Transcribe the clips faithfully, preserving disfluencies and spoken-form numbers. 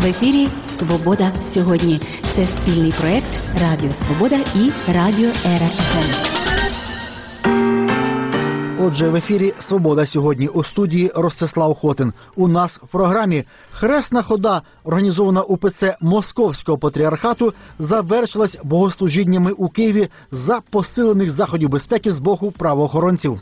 В ефірі «Свобода сьогодні». Це спільний проект Радіо Свобода і Радіо Ера еф ем. Отже, в ефірі «Свобода сьогодні», у студії Ростислав Хотин. У нас в програмі «Хресна хода», організована УПЦ Московського патріархату, завершилась богослужіннями у Києві за посилених заходів безпеки з боку правоохоронців.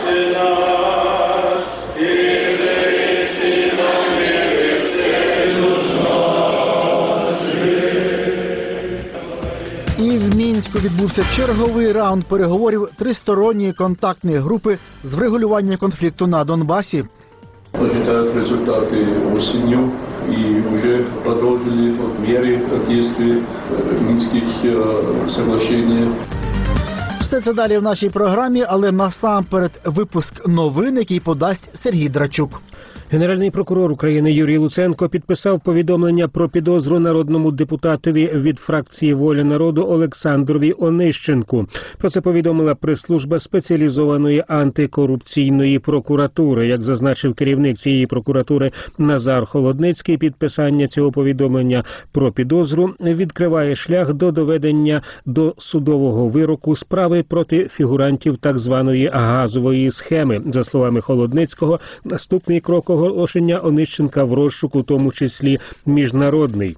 І в Мінську відбувся черговий раунд переговорів тристоронньої контактної групи з врегулювання конфлікту на Донбасі. Ожидають результати осінню і вже продовжили міри дій мінських соглашень. Все це далі в нашій програмі, але насамперед випуск новин, який подасть Сергій Драчук. Генеральний прокурор України Юрій Луценко підписав повідомлення про підозру народному депутатові від фракції «Воля народу» Олександрові Онищенку. Про це повідомила прес-служба спеціалізованої антикорупційної прокуратури. Як зазначив керівник цієї прокуратури Назар Холодницький, підписання цього повідомлення про підозру відкриває шлях до доведення до судового вироку справи проти фігурантів так званої газової схеми. За словами Холодницького, наступний крок оголошення Онищенка в розшук, у тому числі міжнародний.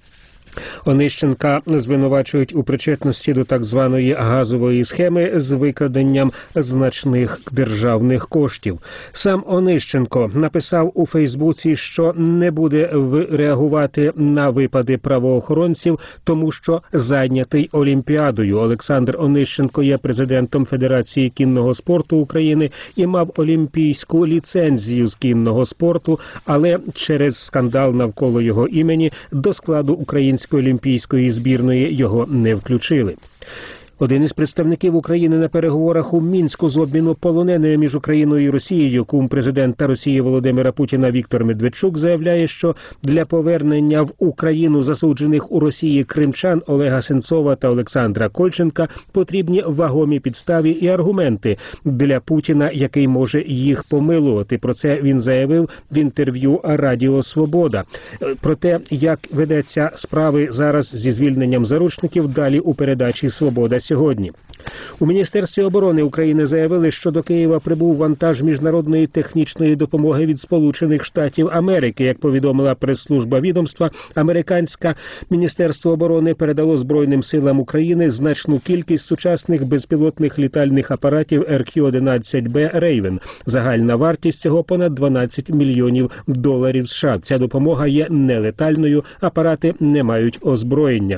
Онищенка звинувачують у причетності до так званої газової схеми з викраденням значних державних коштів. Сам Онищенко написав у Фейсбуці, що не буде реагувати на випади правоохоронців, тому що зайнятий Олімпіадою. Олександр Онищенко є президентом Федерації кінного спорту України і мав олімпійську ліцензію з кінного спорту, але через скандал навколо його імені до складу української олімпійської збірної його не включили. Один із представників України на переговорах у Мінську з обміну полоненими між Україною і Росією, кум президента Росії Володимира Путіна Віктор Медведчук, заявляє, що для повернення в Україну засуджених у Росії кримчан Олега Сенцова та Олександра Кольченка потрібні вагомі підстави і аргументи для Путіна, який може їх помилувати. Про це він заявив в інтерв'ю Радіо Свобода. Про те, як ведеться справи зараз зі звільненням заручників, далі у передачі «Свобода сьогодні». У Міністерстві оборони України заявили, що до Києва прибув вантаж міжнародної технічної допомоги від Сполучених Штатів Америки. Як повідомила прес-служба відомства, американське Міністерство оборони передало Збройним силам України значну кількість сучасних безпілотних літальних апаратів ер кью одинадцять бе «Рейвен». Загальна вартість цього понад дванадцять мільйонів доларів США. Ця допомога є нелетальною, апарати не мають озброєння.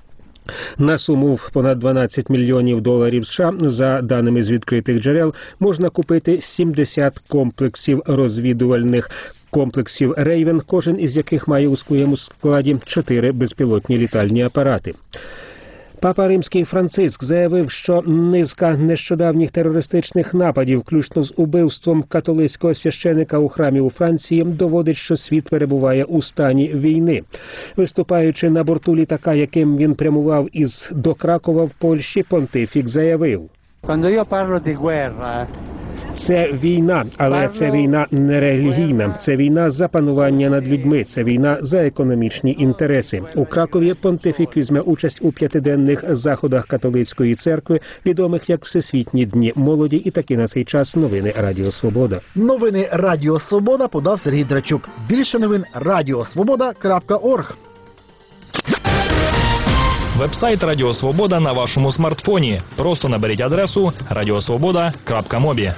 На суму в понад дванадцять мільйонів доларів США, за даними з відкритих джерел, можна купити сімдесят комплексів розвідувальних комплексів «Рейвен», кожен із яких має у своєму складі чотири безпілотні літальні апарати. Папа Римський Франциск заявив, що низка нещодавніх терористичних нападів, включно з убивством католицького священика у храмі у Франції, доводить, що світ перебуває у стані війни. Виступаючи на борту літака, яким він прямував із до Кракова в Польщі, понтифік заявив: «Це війна, але це війна не релігійна. Це війна за панування над людьми. Це війна за економічні інтереси». У Кракові понтифік візьме участь у п'ятиденних заходах католицької церкви, відомих як Всесвітні дні молоді. І такі на цей час новини Радіо Свобода. Новини Радіо Свобода подав Сергій Драчук. Більше новин радіосвобода крапка орг. Веб-сайт Радіо Свобода на вашому смартфоні. Просто наберіть адресу радіосвобода крапка мобі.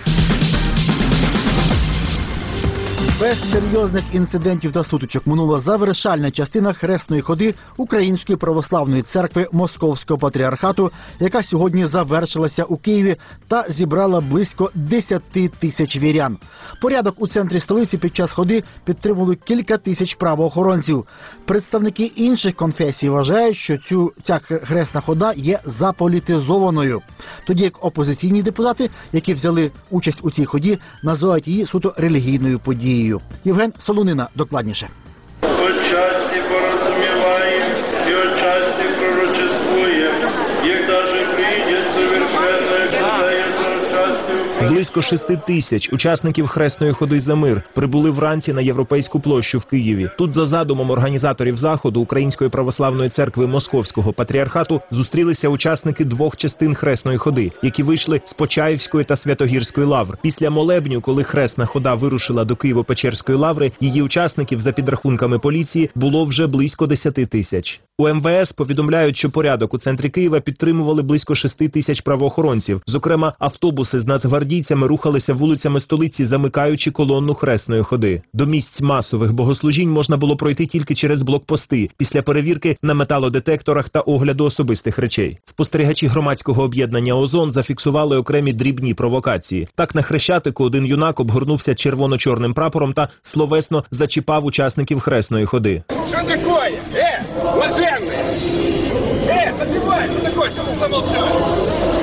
Без серйозних інцидентів та сутичок минула завершальна частина хресної ходи Української православної церкви Московського патріархату, яка сьогодні завершилася у Києві та зібрала близько десяти тисяч вірян. Порядок у центрі столиці під час ходи підтримували кілька тисяч правоохоронців. Представники інших конфесій вважають, що цю, ця хресна хода є заполітизованою. Тоді як опозиційні депутати, які взяли участь у цій ході, називають її суто релігійною подією. Євген Солонина докладніше. Отчасті порозуміваємо і отчасті пророчествуємо, як даже прийде совершенно, як Близько шести тисяч учасників хресної ходи за мир прибули вранці на Європейську площу в Києві. Тут за задумом організаторів заходу Української православної церкви Московського патріархату зустрілися учасники двох частин хресної ходи, які вийшли з Почаївської та Святогірської лавр. Після молебню, коли хресна хода вирушила до Києво-Печерської лаври, її учасників, за підрахунками поліції, було вже близько десяти тисяч. У ем ве ес повідомляють, що порядок у центрі Києва підтримували близько шести тисяч правоохоронців. Зокрема, автобуси з нацгвардійцями рухалися вулицями столиці, замикаючи колонну хресної ходи. До місць масових богослужінь можна було пройти тільки через блокпости, після перевірки на металодетекторах та огляду особистих речей. Спостерігачі громадського об'єднання «Озон» зафіксували окремі дрібні провокації. Так, на Хрещатику один юнак обгорнувся червоно-чорним прапором та словесно зачіпав учасників хресної ходи. Що таке? Е, блаженний! Е, забивай, що таке? Що ти замовчав?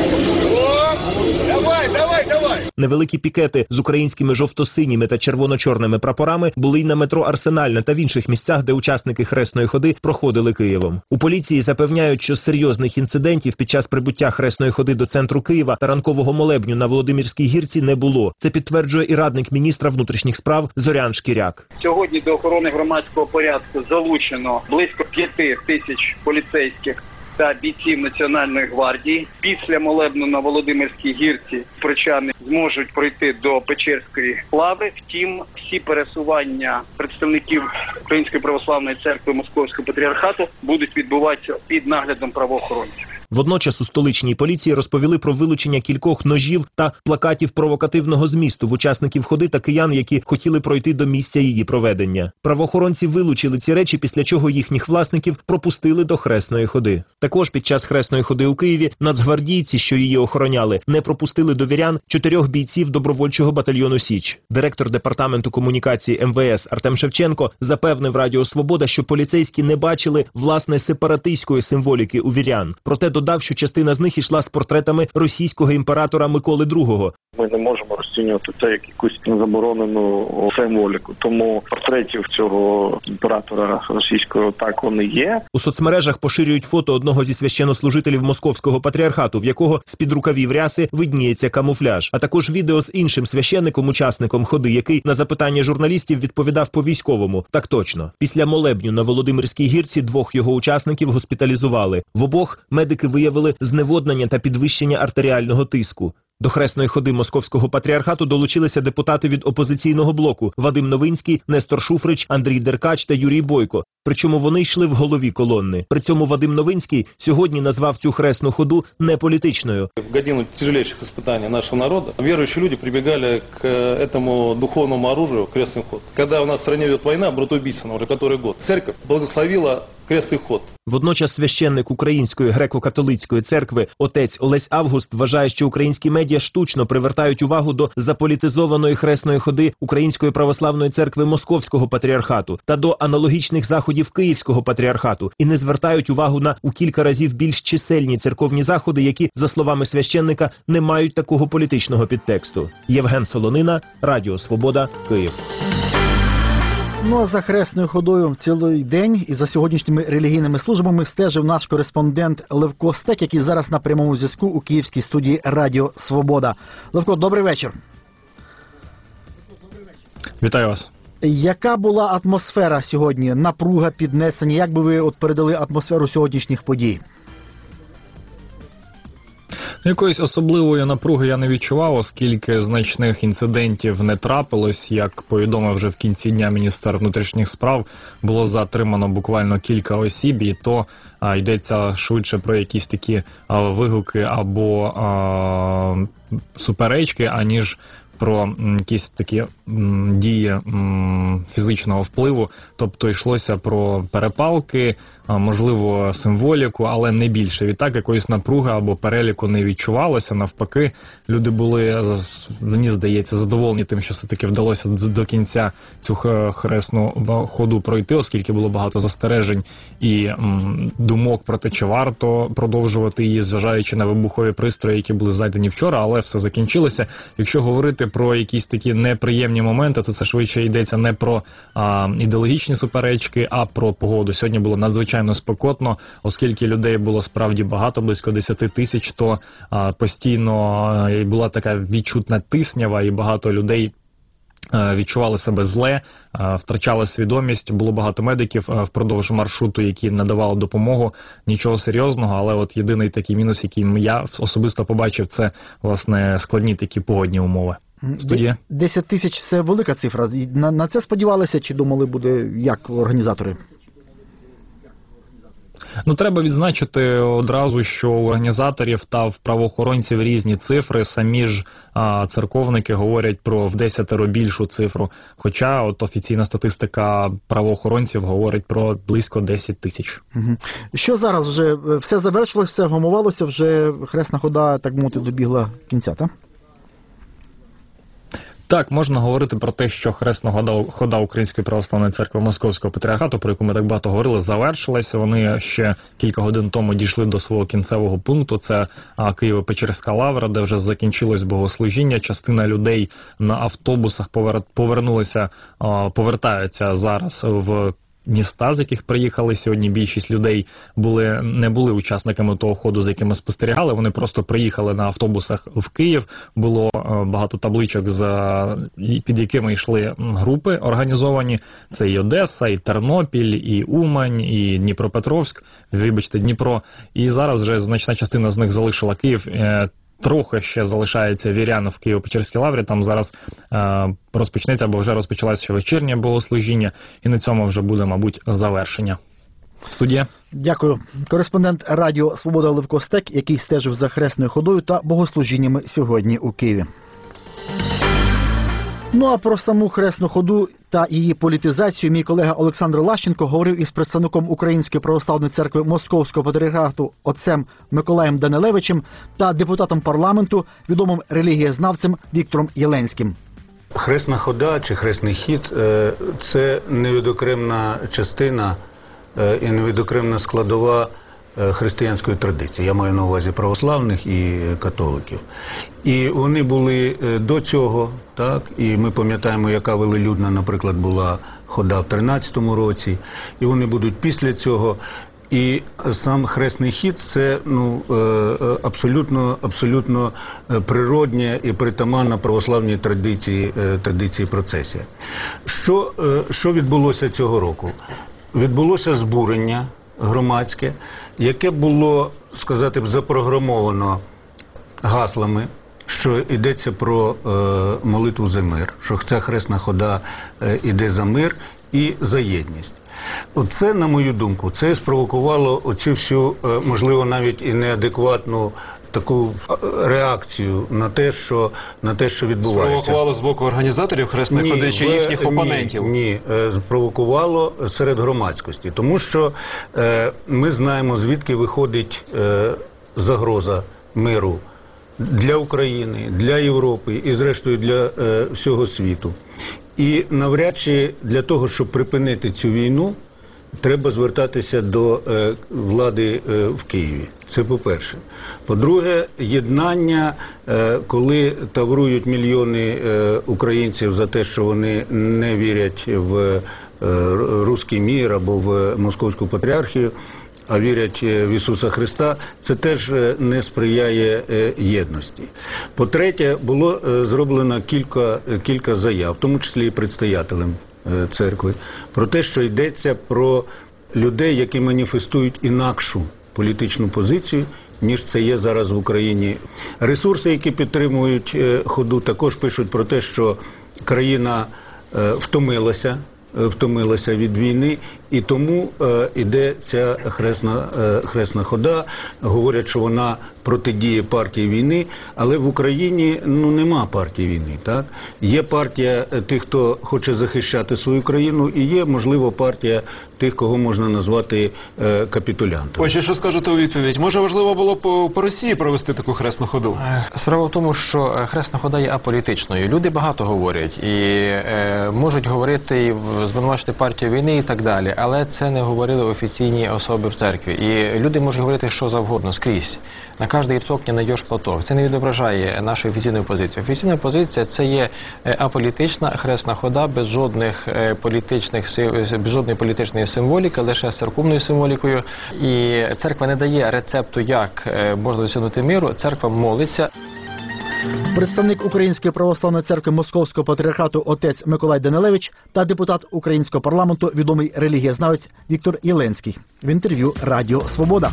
О, давай, давай, давай! Невеликі пікети з українськими жовто-синіми та червоно-чорними прапорами були й на метро Арсенальне та в інших місцях, де учасники хресної ходи проходили Києвом. У поліції запевняють, що серйозних інцидентів під час прибуття хресної ходи до центру Києва та ранкового молебню на Володимирській гірці не було. Це підтверджує і радник міністра внутрішніх справ Зорян Шкіряк. Сьогодні до охорони громадського порядку залучено близько п'яти тисяч поліцейських та бійців Національної гвардії. Після молебну на Володимирській гірці прочани зможуть пройти до Печерської лаври. Втім, всі пересування представників Української православної церкви Московського патріархату будуть відбуватися під наглядом правоохоронців. Водночас у столичній поліції розповіли про вилучення кількох ножів та плакатів провокативного змісту в учасників ходи та киян, які хотіли пройти до місця її проведення. Правоохоронці вилучили ці речі, після чого їхніх власників пропустили до хресної ходи. Також під час хресної ходи у Києві нацгвардійці, що її охороняли, не пропустили до вірян чотирьох бійців добровольчого батальйону «Січ». Директор департаменту комунікації ем ве ес Артем Шевченко запевнив Радіо Свобода, що поліцейські не бачили власне сепаратистської символіки у вірян. Проте додав, що частина з них йшла з портретами російського імператора Миколи другого. Ми не можемо розцінювати це як якусь заборонену символіку. Тому портретів цього імператора російського так вони є. У соцмережах поширюють фото одного зі священнослужителів Московського патріархату, в якого з-під рукавів ряси видніється камуфляж. А також відео з іншим священником, учасником ходи, який на запитання журналістів відповідав по-військовому. Так точно. Після молебню на Володимирській гірці двох його учасників госпіталізували. В обох медики виявили зневоднення та підвищення артеріального тиску. До хресної ходи Московського патріархату долучилися депутати від опозиційного блоку Вадим Новинський, Нестор Шуфрич, Андрій Деркач та Юрій Бойко. Причому вони йшли в голові колонни. При цьому Вадим Новинський сьогодні назвав цю хресну ходу неполітичною. В годину тяжелейших испытаний нашего народа верующие люди прибегали к этому духовному оружию, крестный ход. Когда у нас в стране идет война, братоубийственная уже который год, церковь благословила крестный ход. Водночас священник Української греко-католицької церкви отець Олесь Август вважає, що українські медіа штучно привертають увагу до заполітизованої хресної ходи Української православної церкви Московського патріархату та до аналогічних заходів Київського патріархату і не звертають увагу на у кілька разів більш чисельні церковні заходи, які, за словами священника, не мають такого політичного підтексту. Євген Солонина, Радіо Свобода, Київ. Ну а за хресною ходою цілий день і за сьогоднішніми релігійними службами стежив наш кореспондент Левко Стек, який зараз на прямому зв'язку у київській студії Радіо Свобода. Левко, добрий вечір. Вітаю вас. Яка була атмосфера сьогодні? Напруга, піднесення? Як би ви от передали атмосферу сьогоднішніх подій? Якоїсь особливої напруги я не відчував, оскільки значних інцидентів не трапилось. Як повідомив вже в кінці дня міністр внутрішніх справ, було затримано буквально кілька осіб, і то а, йдеться швидше про якісь такі а, вигуки або а, суперечки, аніж про м, якісь такі м, дії м, фізичного впливу. Тобто йшлося про перепалки, а, можливо, символіку, але не більше. Відтак якоїсь напруги або переліку не відчувалося. Навпаки, люди були, мені здається, задоволені тим, що все-таки вдалося до кінця цю хресну ходу пройти, оскільки було багато застережень і м, думок про те, чи варто продовжувати її, зважаючи на вибухові пристрої, які були знайдені вчора, але все закінчилося. Якщо говорити про якісь такі неприємні моменти, то це швидше йдеться не про про а, ідеологічні суперечки, а про погоду. Сьогодні було надзвичайно спекотно, оскільки людей було справді багато, близько десять тисяч, то а, постійно а, була така відчутна тиснява, і багато людей відчували себе зле, втрачали свідомість. Було багато медиків впродовж маршруту, які надавали допомогу. Нічого серйозного, але от єдиний такий мінус, який я особисто побачив, це, власне, складні такі погодні умови. Студія. десять тисяч – це велика цифра. На, на це сподівалися, чи думали буде як організатори? Ну, треба відзначити одразу, що у організаторів та в правоохоронців різні цифри. Самі ж а, церковники говорять про в десятеро більшу цифру. Хоча от офіційна статистика правоохоронців говорить про близько десять тисяч. Угу. Що зараз вже? Все завершилося, все вгамувалося, вже хресна хода, так мовити, добігла кінця, так? Так, можна говорити про те, що хресна хода, хода Української православної церкви Московського патріархату, про яку ми так багато говорили, завершилася. Вони ще кілька годин тому дійшли до свого кінцевого пункту. Це Києво-Печерська лавра, де вже закінчилось богослужіння. Частина людей на автобусах повер... повернулися, повертаються зараз в міста, з яких приїхали. Сьогодні більшість людей були, не були учасниками того ходу, з якими спостерігали. Вони просто приїхали на автобусах в Київ. Було багато табличок, з, під якими йшли групи організовані. Це і Одеса, і Тернопіль, і Умань, і Дніпропетровськ, вибачте, Дніпро. І зараз вже значна частина з них залишила Київ. Трохи ще залишається вірян в Києво-Печерській лаврі, там зараз е, розпочнеться, або вже розпочалося вечірнє богослужіння, і на цьому вже буде, мабуть, завершення. Студія. Дякую. Кореспондент Радіо Свобода Левко Стек, який стежив за хресною ходою та богослужіннями сьогодні у Києві. Ну а про саму хресну ходу та її політизацію мій колега Олександр Лащенко говорив із представником Української православної церкви Московського патріархату отцем Миколаєм Данилевичем та депутатом парламенту, відомим релігієзнавцем Віктором Єленським. Хресна хода чи хресний хід – це невідокремна частина і невідокремна складова християнської традиції. Я маю на увазі православних і католиків. І вони були до цього, так, і ми пам'ятаємо, яка велелюдна, наприклад, була хода в тринадцятому році, і вони будуть після цього. І сам хресний хід – це ну, абсолютно, абсолютно природня і притаманна православній традиції, традиції процесія. Що, що відбулося цього року? Відбулося збурення громадське, яке було, сказати б, запрограмовано гаслами, що йдеться про е, молитву за мир, що ця хресна хода е, йде за мир і за єдність. Оце, на мою думку, це спровокувало оцю всю, е, можливо, навіть і неадекватну таку реакцію на те, що, на те, що відбувається. Спровокувало з боку організаторів хресної ходи чи їхніх опонентів? Ні, ні, спровокувало серед громадськості. Тому що е, ми знаємо, звідки виходить е, загроза миру для України, для Європи і, зрештою, для е, всього світу. І навряд чи для того, щоб припинити цю війну, треба звертатися до е, влади е, в Києві. Це по-перше. По-друге, єднання, е, коли таврують мільйони е, українців за те, що вони не вірять в е, руський мір або в Московську патріархію, а вірять в Ісуса Христа, це теж не сприяє єдності. По-третє, було зроблено кілька, кілька заяв, в тому числі і предстоятелем церкви, про те, що йдеться про людей, які маніфестують інакшу політичну позицію, ніж це є зараз в Україні. Ресурси, які підтримують ходу, також пишуть про те, що країна втомилася, втомилася від війни, і тому е, іде ця хресна, е, хресна хода. Говорять, що вона протидіє партії війни, але в Україні ну, нема партії війни. Так? Є партія тих, хто хоче захищати свою країну, і є, можливо, партія тих, кого можна назвати е, капітулянтами. Отже, що скажете у відповідь? Може, важливо було по, по Росії провести таку хресну ходу? Справа в тому, що хресна хода є аполітичною. Люди багато говорять і е, можуть говорити і в звинувачити партію війни і так далі. Але це не говорили офіційні особи в церкві. І люди можуть говорити що завгодно, скрізь. На кожний рядок не знайдеш платок. Це не відображає нашу офіційну позицію. Офіційна позиція – це є аполітична хресна хода, без жодних політичних, без жодної політичної символіки, лише з церковною символікою. І церква не дає рецепту, як можна досягнути миру. Церква молиться. Представник Української православної церкви Московського патріархату отець Миколай Данилевич та депутат Українського парламенту, відомий релігієзнавець Віктор Єленський. В інтерв'ю Радіо Свобода.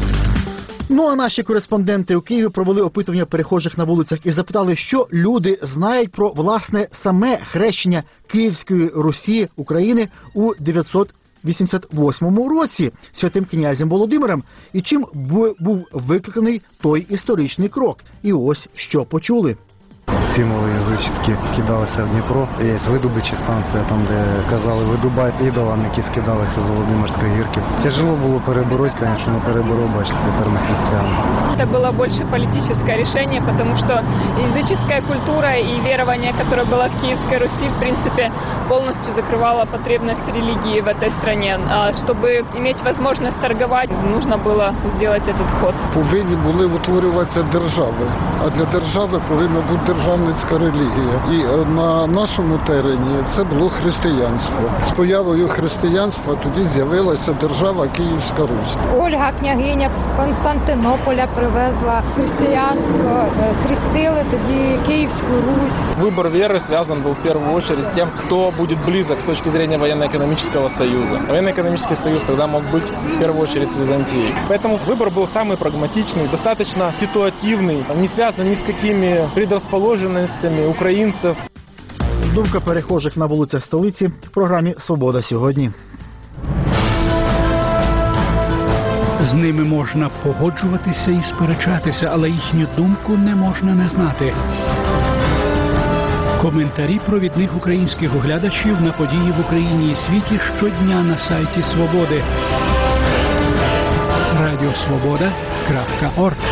Ну а наші кореспонденти у Києві провели опитування перехожих на вулицях і запитали, що люди знають про, власне, саме хрещення Київської Русі України у дев'ятсот вісімдесят восьмому році святим князем Володимиром, і чим був викликаний той історичний крок. І ось що почули. Символи язичські скидалися в Дніпро. Є видобичі станція, там де казали видубай ідолам, які скидалися з Володимирської гірки. Тяжело було перебороть, звісно, не переборов, бачите, тепер ми християни. Это было больше политическое решение, потому что языческая культура и верование, которое было в Киевской Руси, в принципе, полностью закрывало потребность религии в этой стране. А чтобы иметь возможность торговать, нужно было сделать этот ход. Повинні були утворюватися держави, а для держави повинна бути державницька релігія. І на нашому терені це було християнство. З появою християнства тоді з'явилася держава Київська Русь. Ольга, княгиня з Константинополя, привезла християнство, хрестили тоді Київську Русь. Выбор веры связан был в первую очередь с тем, кто будет близок с точки зрения военно-экономического союза. Военно-экономический союз тогда мог быть в первую очередь с Византией. Поэтому выбор был самый прагматичный, достаточно ситуативный, не связан ни с какими предрасположенностями українців. Думка перехожих на вулицях столиці в програмі «Свобода сьогодні». З ними можна погоджуватися і сперечатися, але їхню думку не можна не знати. Коментарі провідних українських оглядачів на події в Україні і світі щодня на сайті Свободи. радіо свобода крапка орг.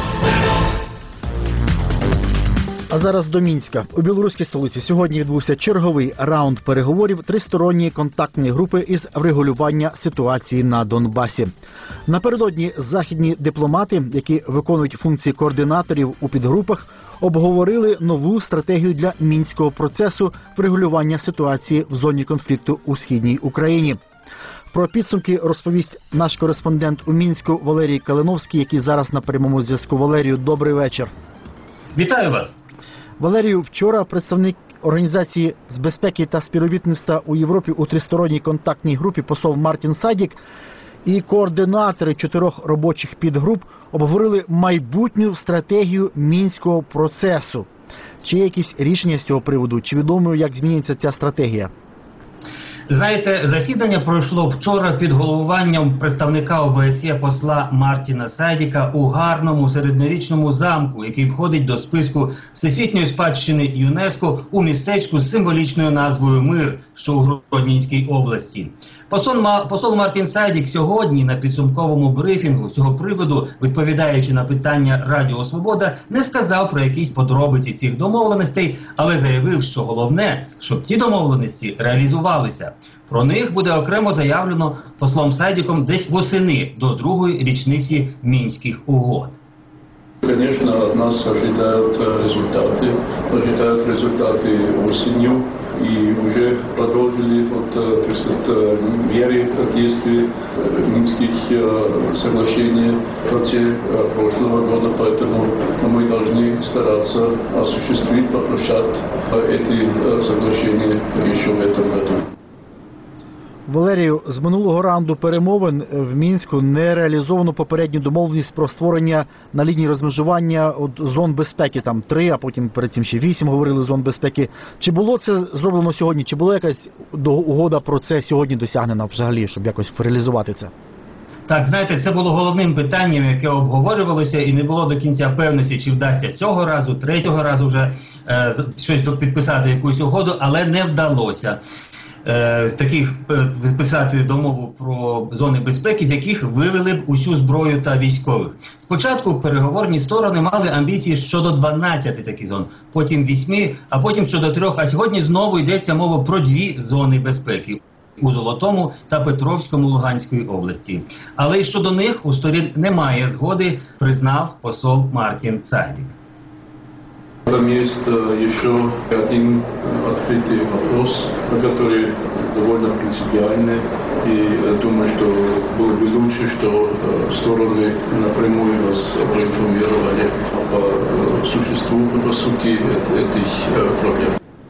А зараз до Мінська. У білоруській столиці сьогодні відбувся черговий раунд переговорів тристоронньої контактної групи із врегулювання ситуації на Донбасі. Напередодні західні дипломати, які виконують функції координаторів у підгрупах, обговорили нову стратегію для мінського процесу врегулювання ситуації в зоні конфлікту у східній Україні. Про підсумки розповість наш кореспондент у Мінську Валерій Калиновський, який зараз на прямому зв'язку. Валерію, добрий вечір. Вітаю вас. Валерію, вчора представник Організації з безпеки та співробітництва у Європі у тристоронній контактній групі посол Мартін Садік і координатори чотирьох робочих підгруп обговорили майбутню стратегію мінського процесу. Чи є якісь рішення з цього приводу? Чи відомо, як зміниться ця стратегія? Знаєте, засідання пройшло вчора під головуванням представника О Б С Є посла Мартіна Садіка у гарному середньорічному замку, який входить до списку Всесвітньої спадщини ЮНЕСКО у містечку з символічною назвою Мир, що у Гродненській області. Посол, посол Мартін Садік сьогодні на підсумковому брифінгу з цього приводу, відповідаючи на питання Радіо Свобода, не сказав про якісь подробиці цих домовленостей, але заявив, що головне, щоб ті домовленості реалізувалися. Про них буде окремо заявлено послом Садіком десь восени до другої річниці Мінських угод. Конечно, от нас ожидают результаты, ожидают результаты осенью, и уже продолжили вот тридцать меры действий Минских соглашений в конце прошлого года, поэтому мы должны стараться осуществить, воплощать эти соглашения еще в этом году. Валерію, з минулого раунду перемовин в Мінську не реалізовано попередню домовленість про створення на лінії розмежування от, зон безпеки, там три, а потім перед цим ще вісім говорили зон безпеки. Чи було це зроблено сьогодні? Чи була якась угода про це сьогодні досягнена взагалі, щоб якось реалізувати це? Так, знаєте, це було головним питанням, яке обговорювалося, і не було до кінця певності, чи вдасться цього разу, третього разу вже е, щось підписати, якусь угоду, але не вдалося. е, таких е, писати домову про зони безпеки, з яких вивели б усю зброю та військових. Спочатку переговорні сторони мали амбіції щодо дванадцяти таких зон, потім вісьми, а потім щодо трьох, а сьогодні знову йдеться мова про дві зони безпеки у Золотому та Петровському Луганської області. Але й щодо них у сторін немає згоди, признав посол Мартін Сайдік. Там есть еще один открытый вопрос, который довольно принципиальный, и думаю, что было бы лучше, что стороны напрямую вас проинформировали по существу, по сути этих проблем.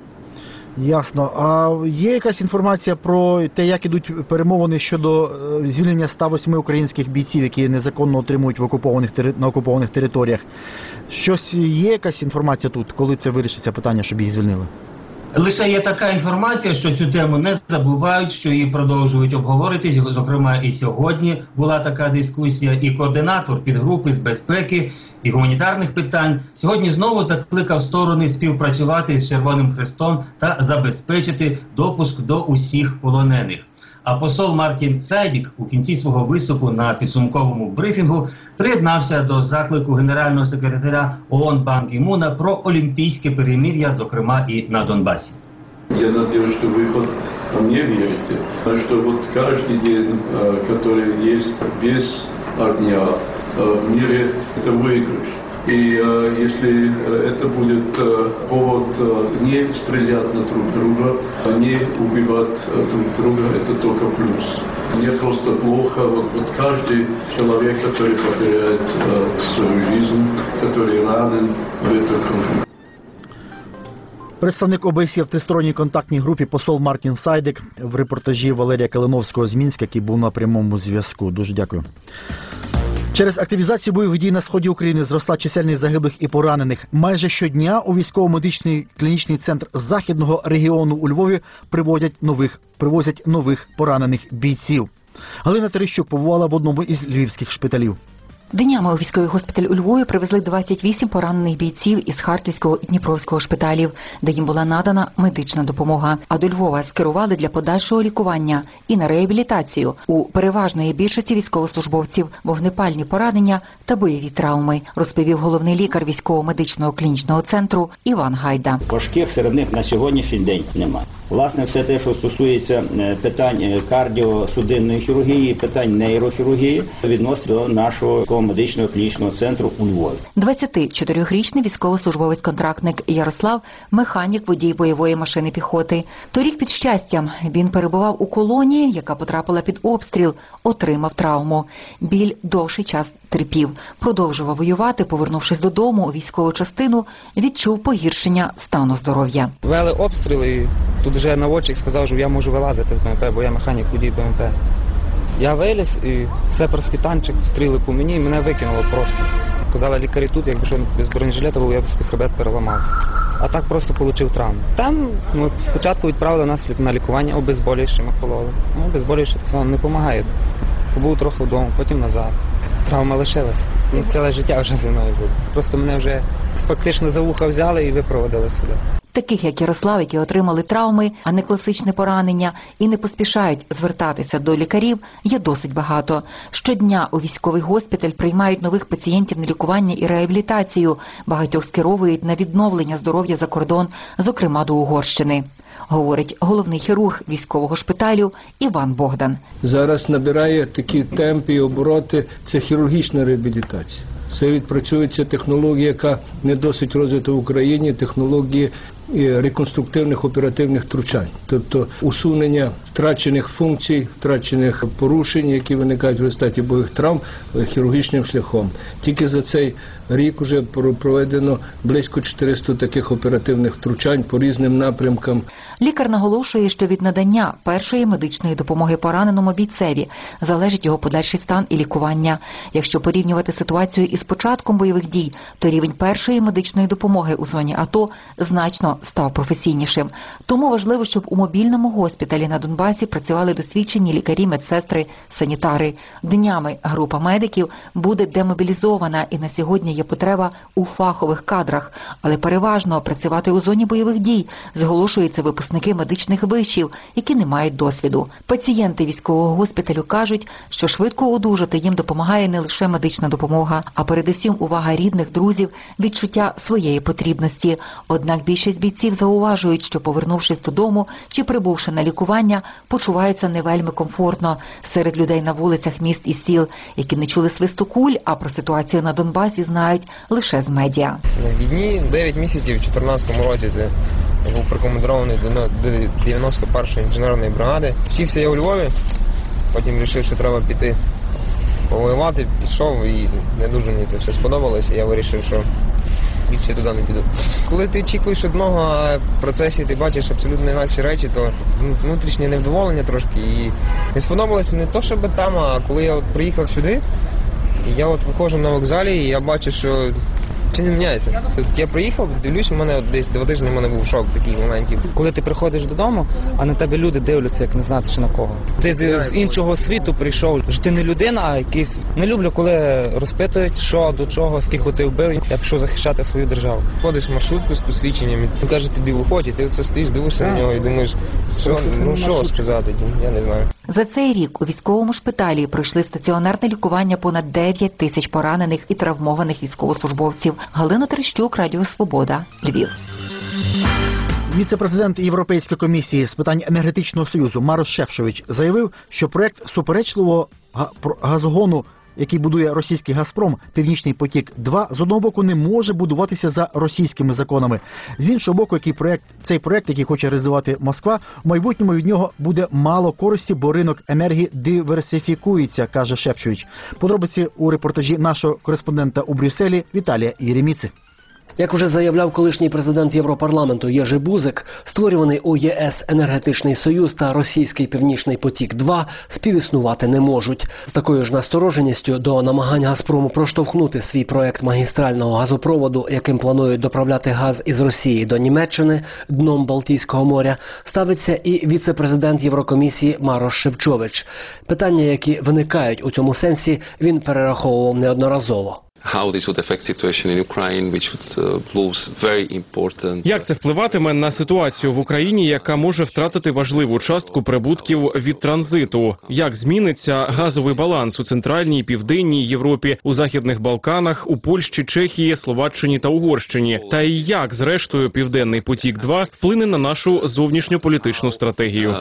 Ясно. А є якась інформація про те, як ідуть перемовини щодо звільнення ста восьми українських бійців, які незаконно отримують в окупованих, на окупованих територіях? Щось є якась інформація тут, коли це вирішиться питання, щоб їх звільнили? Лише є така інформація, що цю тему не забувають, що її продовжують обговорити. Зокрема, і сьогодні була така дискусія, і координатор підгрупи з безпеки і гуманітарних питань сьогодні знову закликав сторони співпрацювати з Червоним Хрестом та забезпечити допуск до усіх полонених. А посол Мартін Сайдік у кінці свого виступу на підсумковому брифінгу приєднався до заклику генерального секретаря ООН Бан Кі Муна про олімпійське перемир'я, зокрема і на Донбасі. Я надеюсь, что вы хоть мне верите, что вот каждый день, который есть без огня в мире, это выигрыш. И э, если это будет э, повод э, не стрелять на друг друга, не убивать э, друг друга, это только плюс. Мне просто плохо, вот, вот каждый человек, который потеряет э, свою жизнь, который ранен в этом конфликте. Представник ОБСЄ в тристоронній контактній групі посол Мартін Сайдік в репортажі Валерія Калиновського з Мінська, який був на прямому зв'язку. Дуже дякую. Через активізацію бойових дій на сході України зросла чисельність загиблих і поранених. Майже щодня у військово-медичний клінічний центр Західного регіону у Львові приводять нових, привозять нових поранених бійців. Галина Терещук побувала в одному із львівських шпиталів. Днями у військовий госпіталь у Львові привезли двадцять вісім поранених бійців із Харківського і Дніпровського шпиталів, де їм була надана медична допомога. А до Львова скерували для подальшого лікування і на реабілітацію. У переважної більшості військовослужбовців вогнепальні поранення та бойові травми, розповів головний лікар військово-медичного клінічного центру Іван Гайда. Важких серед них на сьогоднішній день немає. Власне, все те, що стосується питань кардіосудинної хірургії, питань нейрохірургії, відносить до нашого медичного клінічного центру у Львові. двадцятичотирирічний військовослужбовець-контрактник Ярослав – механік водій бойової машини піхоти. Торік під Щастям він перебував у колонії, яка потрапила під обстріл, отримав травму. Біль довший час терпів. Продовжував воювати, повернувшись додому у військову частину, відчув погіршення стану здоров'я. Вели обстріли, і тут вже наводчик сказав, що я можу вилазити з БМП, бо я механік водій БМП. Я виліз, і сепарський танчик, стріли по мені, і мене викинуло просто. Казали лікарі тут, якби що без бронежилета був, я б собі хребет переламав. А так просто отримав травму. Там ну, спочатку відправили нас на лікування, обезболюючими кололи. Ну, обезболюючи так само не допомагає. Побув трохи вдома, потім назад. Травма лишилась. Ну, ціле життя вже зі мною буде. Просто мене вже фактично за вуха взяли і випроводили сюди. Таких, як Ярослав, які отримали травми, а не класичне поранення, і не поспішають звертатися до лікарів, є досить багато. Щодня у військовий госпіталь приймають нових пацієнтів на лікування і реабілітацію. Багатьох скеровують на відновлення здоров'я за кордон, зокрема до Угорщини. Говорить головний хірург військового шпиталю Іван Богдан. Зараз набирає такі темпи і обороти, це хірургічна реабілітація. Це відпрацюється технологія, яка не досить розвита в Україні, технології реконструктивних оперативних втручань. Тобто усунення втрачених функцій, втрачених порушень, які виникають в результаті бойових травм, хірургічним шляхом. Тільки за цей рік вже проведено близько чотириста таких оперативних втручань по різним напрямкам. Лікар наголошує, що від надання першої медичної допомоги пораненому бійцеві залежить його подальший стан і лікування. Якщо порівнювати ситуацію із початком бойових дій, то рівень першої медичної допомоги у зоні АТО значно став професійнішим. Тому важливо, щоб у мобільному госпіталі на Донбасі працювали досвідчені лікарі, медсестри, санітари. Днями група медиків буде демобілізована, і на сьогодні є потреба у фахових кадрах. Але переважно працювати у зоні бойових дій зголошується випускниками випускники медичних вишів, які не мають досвіду. Пацієнти військового госпіталю кажуть, що швидко одужати їм допомагає не лише медична допомога, а передусім увага рідних, друзів, відчуття своєї потрібності. Однак більшість бійців зауважують, що повернувшись додому чи прибувши на лікування, почуваються не вельми комфортно серед людей на вулицях міст і сіл, які не чули свисту куль, а про ситуацію на Донбасі знають лише з медіа. На війні дев'ять місяців у дві тисячі чотирнадцятому році я був прикомандирований до дев'яносто першої інженерної бригади. Вчився я у Львові, потім вирішив, що треба піти повоювати, пішов і не дуже мені це все сподобалося. Я вирішив, що більше туди не піду. Коли ти очікуєш одного, а в процесі ти бачиш абсолютно інакші речі, то внутрішнє невдоволення трошки. І не сподобалось не то, щоб там, а коли я от приїхав сюди, і я от виходжу на вокзалі, і я бачу, що чи не міняється. Я приїхав, дивлюсь, у мене десь два тижні в мене був шок такий маленький. Коли ти приходиш додому, а на тебе люди дивляться, як не знати ще на кого. Ти з, з іншого світу прийшов, що ти не людина, а якийсь... Не люблю, коли розпитують, що, до чого, скільки ти вбив. Я пішов захищати свою державу. Ходиш в маршрутку з посвідченням, і каже тобі виходь, і ти оце стоїш, дивишся на нього і думаєш, що, ну що сказати, я не знаю. За цей рік у військовому шпиталі пройшли стаціонарне лікування понад дев'ять тисяч поранених і травмованих військовослужбовців. Галина Терещук, Радіо Свобода, Львів. Віце-президент Європейської комісії з питань енергетичного союзу Марош Шефчович заявив, що проект суперечливого газогону, який будує російський «Газпром», «Північний потік-два», з одного боку не може будуватися за російськими законами. З іншого боку, який проект, цей проект, який хоче реалізувати Москва, в майбутньому від нього буде мало користі, бо ринок енергії диверсифікується, каже Шефчович. Подробиці у репортажі нашого кореспондента у Брюсселі Віталія Єреміци. Як вже заявляв колишній президент Європарламенту Єжи Бузик, створюваний у ЄС енергетичний союз та російський «Північний потік-два» співіснувати не можуть. З такою ж настороженістю до намагань «Газпрому» проштовхнути свій проект магістрального газопроводу, яким планують доправляти газ із Росії до Німеччини дном Балтійського моря, ставиться і віце-президент Єврокомісії Марош Шефчович. Питання, які виникають у цьому сенсі, він перераховував неодноразово. Як це впливатиме на ситуацію в Україні, яка може втратити важливу частку прибутків від транзиту? Як зміниться газовий баланс у Центральній і Південній Європі, у Західних Балканах, у Польщі, Чехії, Словаччині та Угорщині? Та і як, зрештою, «Південний потік-два» вплине на нашу зовнішньополітичну стратегію?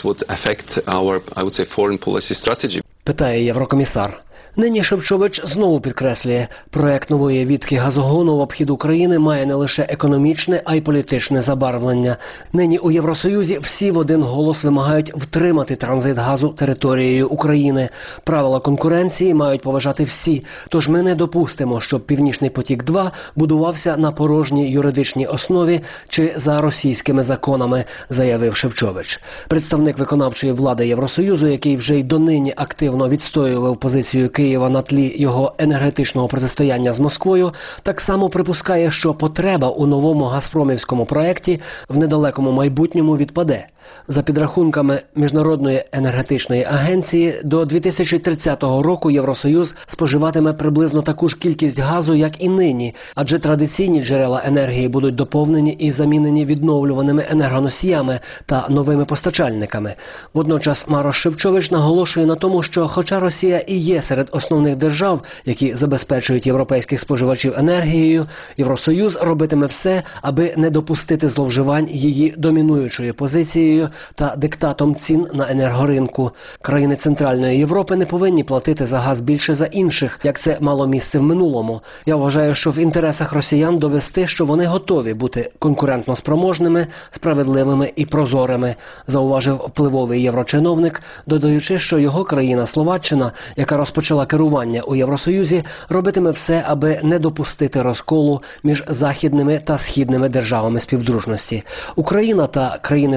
Питає єврокомісар. Нині Шефчович знову підкреслює, проект нової відки газогону в обхід України має не лише економічне, а й політичне забарвлення. Нині у Євросоюзі всі в один голос вимагають втримати транзит газу територією України. Правила конкуренції мають поважати всі, тож ми не допустимо, щоб «Північний потік-два» будувався на порожній юридичній основі чи за російськими законами, заявив Шефчович. Представник виконавчої влади Євросоюзу, який вже й донині активно відстоював позицію Києва на тлі його енергетичного протистояння з Москвою, так само припускає, що потреба у новому газпромівському проєкті в недалекому майбутньому відпаде. За підрахунками Міжнародної енергетичної агенції, до дві тисячі тридцятого року Євросоюз споживатиме приблизно таку ж кількість газу, як і нині, адже традиційні джерела енергії будуть доповнені і замінені відновлюваними енергоносіями та новими постачальниками. Водночас Марош Шефчович наголошує на тому, що хоча Росія і є серед основних держав, які забезпечують європейських споживачів енергією, Євросоюз робитиме все, аби не допустити зловживань її домінуючою позицією та диктатом цін на енергоринку. Країни Центральної Європи не повинні платити за газ більше за інших, як це мало місце в минулому. Я вважаю, що в інтересах росіян довести, що вони готові бути конкурентно спроможними, справедливими і прозорими, зауважив впливовий єврочиновник, додаючи, що його країна Словаччина, яка розпочала керування у Євросоюзі, робитиме все, аби не допустити розколу між західними та східними державами співдружності. Україна та країни Східної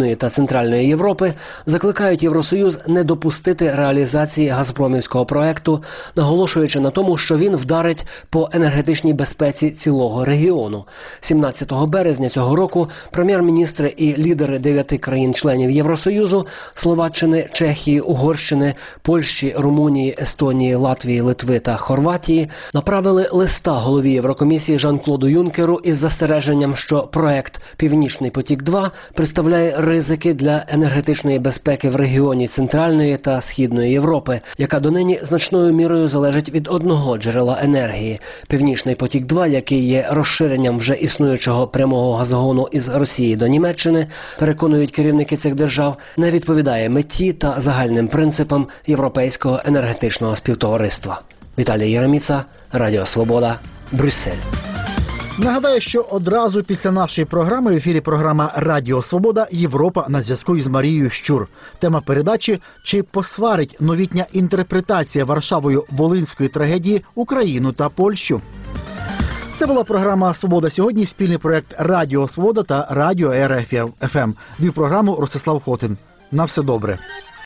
Східної та Центральної Європи закликають Євросоюз не допустити реалізації газпромівського проекту, наголошуючи на тому, що він вдарить по енергетичній безпеці цілого регіону. сімнадцятого березня цього року прем'єр-міністри і лідери дев'яти країн-членів Євросоюзу – Словаччини, Чехії, Угорщини, Польщі, Румунії, Естонії, Латвії, Литви та Хорватії – направили листа голові Єврокомісії Жан-Клоду Юнкеру із застереженням, що проект «Північний потік-два» представляє ризики для енергетичної безпеки в регіоні Центральної та Східної Європи, яка донині значною мірою залежить від одного джерела енергії. «Північний потік-два», який є розширенням вже існуючого прямого газогону із Росії до Німеччини, переконують керівники цих держав, не відповідає меті та загальним принципам Європейського енергетичного співтовариства. Віталій Єреміца, Радіо Свобода, Брюссель. Нагадаю, що одразу після нашої програми в ефірі програма «Радіо Свобода. Європа» на зв'язку із Марією Щур. Тема передачі «Чи посварить новітня інтерпретація Варшавою волинської трагедії Україну та Польщу?». Це була програма «Свобода сьогодні», спільний проєкт «Радіо Свобода» та «Радіо РФ ФМ». Вів програму Ростислав Хотин. На все добре.